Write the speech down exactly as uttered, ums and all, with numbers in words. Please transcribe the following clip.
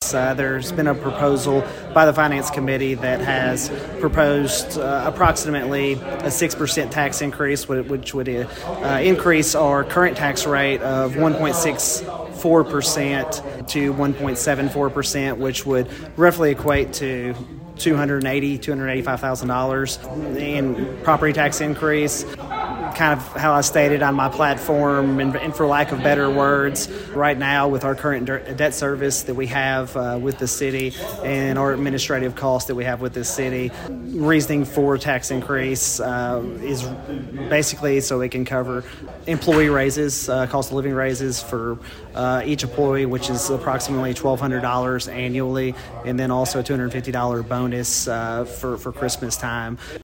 increase. Uh, there's been a proposal by the Finance Committee that has proposed uh, approximately a six percent tax increase, which would uh, increase our current tax rate of one point six four percent to one point seven four percent, which would roughly equate to two hundred eighty thousand dollars, two hundred eighty-five thousand dollars in property tax increase. Kind of how I stated on my platform, and, and for lack of better words, right now with our current debt service that we have uh, with the city and our administrative costs that we have with the city, reasoning for tax increase uh, is basically so it can cover employee raises, uh, cost of living raises for uh, each employee, which is approximately twelve hundred dollars annually, and then also a two hundred fifty dollars bonus uh, for, for Christmas time.